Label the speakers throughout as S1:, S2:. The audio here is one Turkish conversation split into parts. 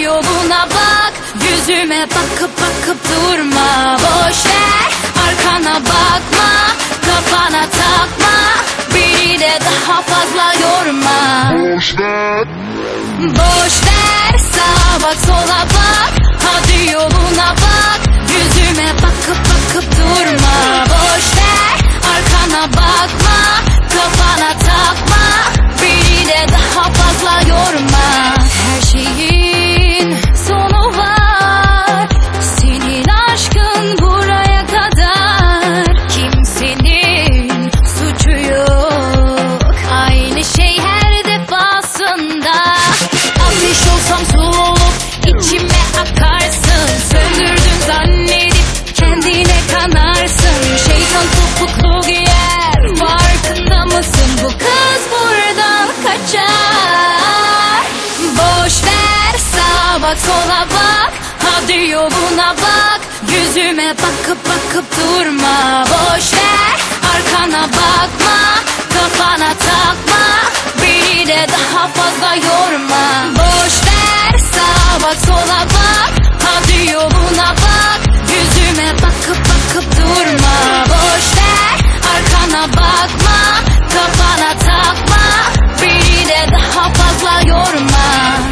S1: yoluna bak, yüzüme bakıp bakıp durma. Boş ver, arkana bakma, kafana takma, beni de daha fazla yorma.
S2: Boş ver.
S1: Boş ver, sağa bak sola bak, hadi yoluna bak, yüzüme bakıp bakıp durma. Boş ver, arkana bakma, kafana takma, beni de daha fazla yorma. Her şeyin sonu var, senin aşkın buraya kadar. Kimsenin suçu yok, aynı şey her defasında. Ateş olsam su olup içime akarsın, söndürdün zannedip kendine kanarsın. Şeytan topuklu giyer, farkında mısın? Bu kız buradan kaçar. Boş ver, sağa bak sola bak, hadi yoluna bak, yüzüme bakıp bakıp durma. Boş ver, arkana bakma, kafana takma, beni de daha fazla yorma. Boş ver, sağa bak sola bak, hadi yoluna bak, yüzüme bakıp bakıp durma. Boş ver, arkana bakma, kafana takma, beni de daha fazla yorma.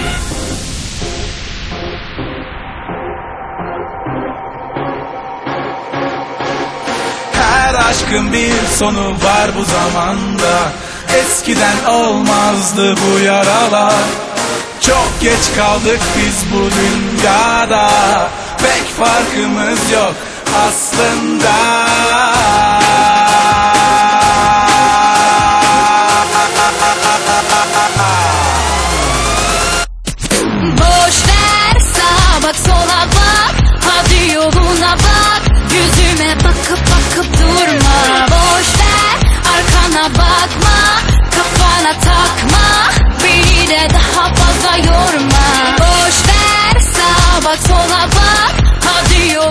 S3: Her aşkın bir sonu var bu zamanda. Eskiden olmazdı bu yaralar. Çok geç kaldık biz bu dünyada. Pek farkımız yok aslında.
S1: Boş ver, sağa bak sola bak, hadi yoluna bak, yüzüme bakıp bakıp durma. Boş ver, arkana bakma, kafana takma, beni de daha fazla yorma. Boş ver, sağa bak sola bak, hadi yoluna